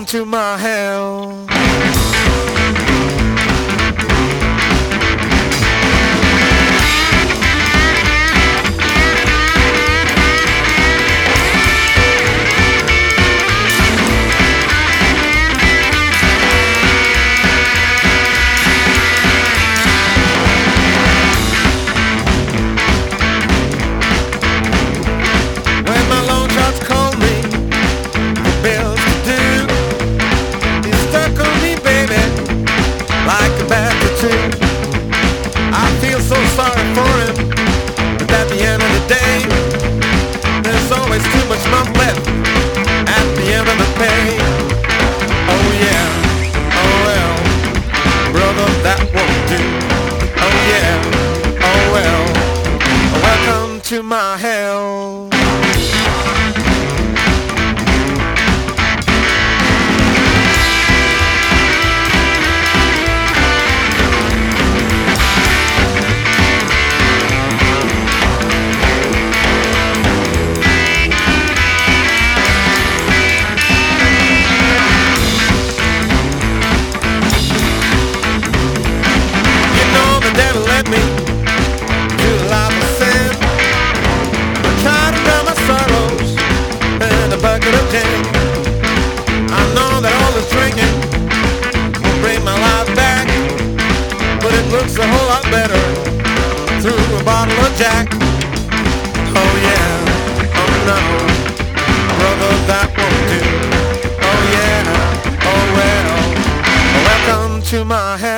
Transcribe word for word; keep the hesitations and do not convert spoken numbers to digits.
to my hell. I feel so sorry for him, but at the end of the day, there's always too much month left at the end of the pay. Oh yeah, oh well, brother, that won't do. Oh yeah, oh well, welcome to my hell. Me to the life of sin. I try to drown my sorrows in a bucket of gin. I know that all this drinking will bring my life back, but it looks a whole lot better through a bottle of Jack. Oh yeah, oh no, brother, that won't do. Oh yeah, oh well, welcome to my house.